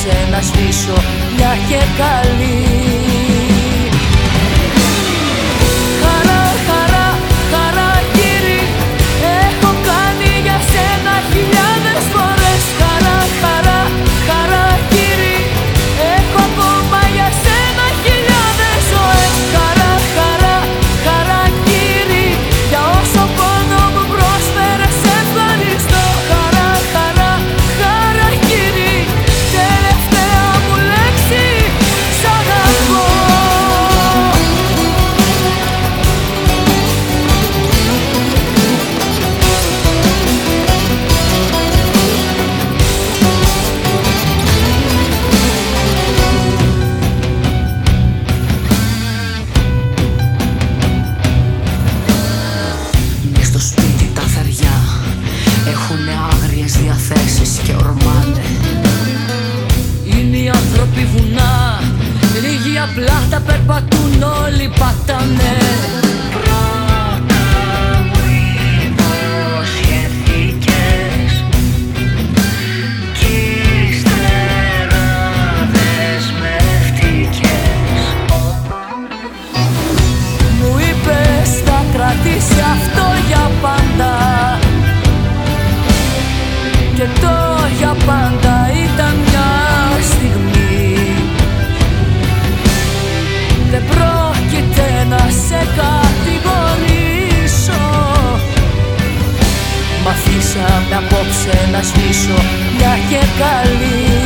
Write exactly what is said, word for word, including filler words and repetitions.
απόψε να σβήσω μια και καλή. Χαρά, χαρά, χαρά κύριε, έχω κάνει για σένα χιλιάδες φορές. Χαρά, χαρά, χαρά κύριε, έχω ακόμα για σένα χιλιάδες ζωές. Χαρά, χαρά, χαρά κύριε, για όσο πόνο μου πρόσφερες ευχαριστώ. Χαρά, χαρά, χαρά κύριε, τελευταία μου λέξη σ' αγαπώ. Μες στο σπίτι τα θεριά έχουνε άγριες διαθέσεις και ορμάνε. Είναι οι άνθρωποι βουνά, λίγοι απλά τα περπατούν, όλοι πατάνε. Πρώτα μου υποσχεθήκες κι ύστερα δεσμευτήκες. Μου είπες θα κρατήσει αυτό για πάντα, και το για πάντα ήταν μια στιγμή. Δεν πρόκειται να σε κατηγορήσω, μ' αφήσαμε απόψε να σβήσω μια και καλή.